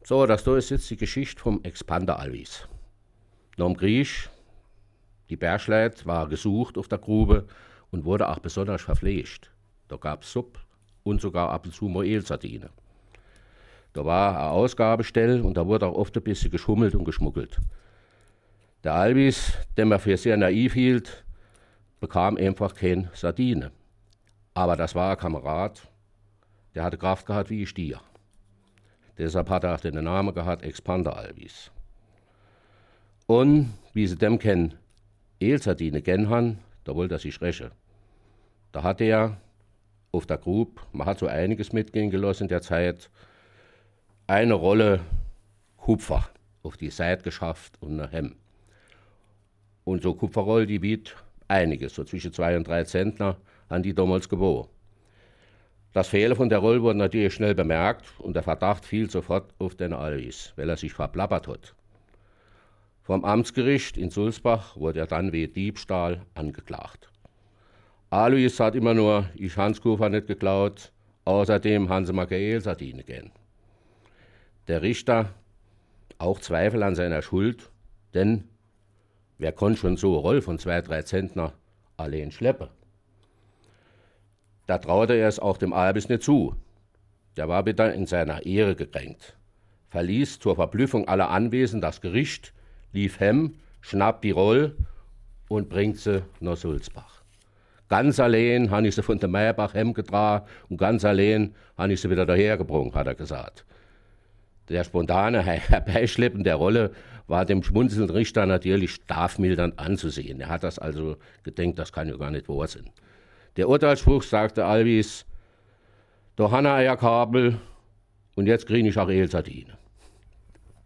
So, das da ist jetzt die Geschichte vom Expander Alvis. Nach dem Krieg, die Bergleut war gesucht auf der Grube und wurde auch besonders verpflegt. Da gab es Suppe und sogar ab und zu mal Elsardine. Da war eine Ausgabestelle und da wurde auch oft ein bisschen geschummelt und geschmuggelt. Der Alvis, den man für sehr naiv hielt, bekam einfach keine Sardine. Aber das war ein Kamerad, der hatte Kraft gehabt wie ein Stier. Deshalb hat er auch den Namen gehabt, Expander Alvis. Und wie sie dem kennen, Elsardine kennen haben, da wollte er sich rächen. Da hat er auf der Grube, man hat so einiges mitgehen gelassen in der Zeit, eine Rolle Kupfer auf die Seite geschafft und ein Hemm. Und so Kupferrolle, die wiegt einiges, so zwischen 2 und 3 Zentner, haben die damals gewogen. Das Fehlen von der Rolle wurde natürlich schnell bemerkt und der Verdacht fiel sofort auf den Alvis, weil er sich verplappert hat. Vom Amtsgericht in Sulzbach wurde er dann wegen Diebstahl angeklagt. Alois hat immer nur, ich hans Kupfer nicht geklaut, außerdem haben sie mal keine Elsardine gern. Der Richter auch Zweifel an seiner Schuld, denn wer konnte schon so eine Rolle von 2, 3 Zentner allein schleppen? Da traute er es auch dem Alvis nicht zu. Der war wieder in seiner Ehre gekränkt, verließ zur Verblüffung aller Anwesenden das Gericht, lief hem, schnappt die Roll und bringt sie nach Sulzbach. Ganz allein habe ich sie von der Meierbach hem getragen und ganz allein habe ich sie wieder dahergebrungen, hat er gesagt. Der spontane Herbeischleppen der Rolle war dem schmunzelnden Richter natürlich strafmildernd anzusehen. Er hat das also gedenkt, das kann ja gar nicht wahr sein. Der Urteilsspruch sagte Alvis, da han er ja Kabel und jetzt krieg ich auch Elsardine.